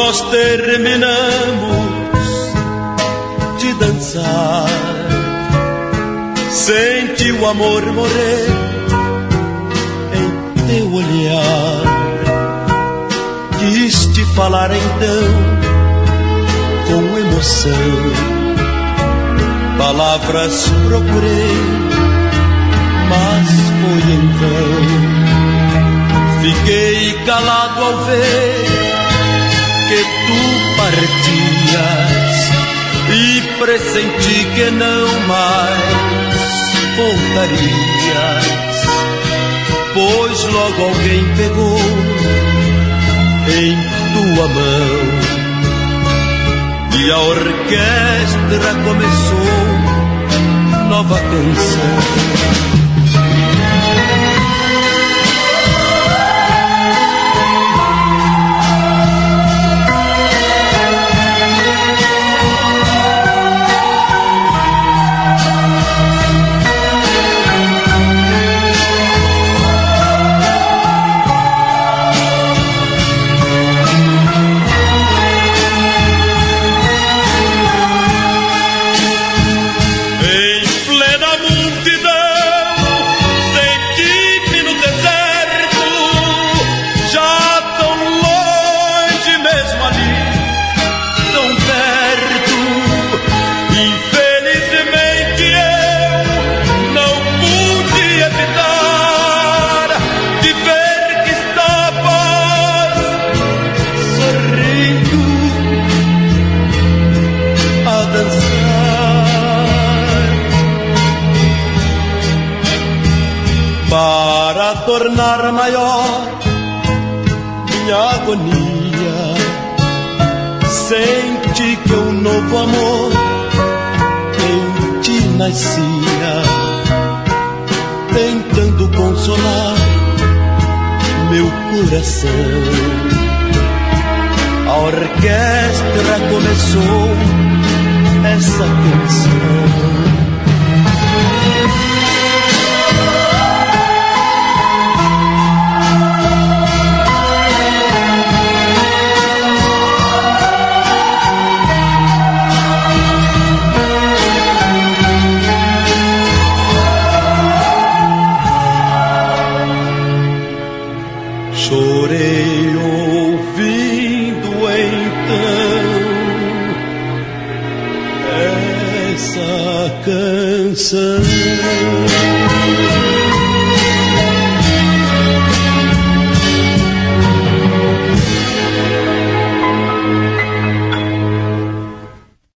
nós terminamos de dançar, senti o amor morrer em teu olhar. Quis te falar então com emoção, palavras procurei, mas foi em vão. Fiquei calado ao ver que tu partias e pressenti que não mais voltarias, pois logo alguém pegou em tua mão e a orquestra começou nova canção. Para tornar maior minha agonia, senti que um novo amor em ti nascia, tentando consolar meu coração. A orquestra começou essa canção. Chorei ouvindo então essa canção.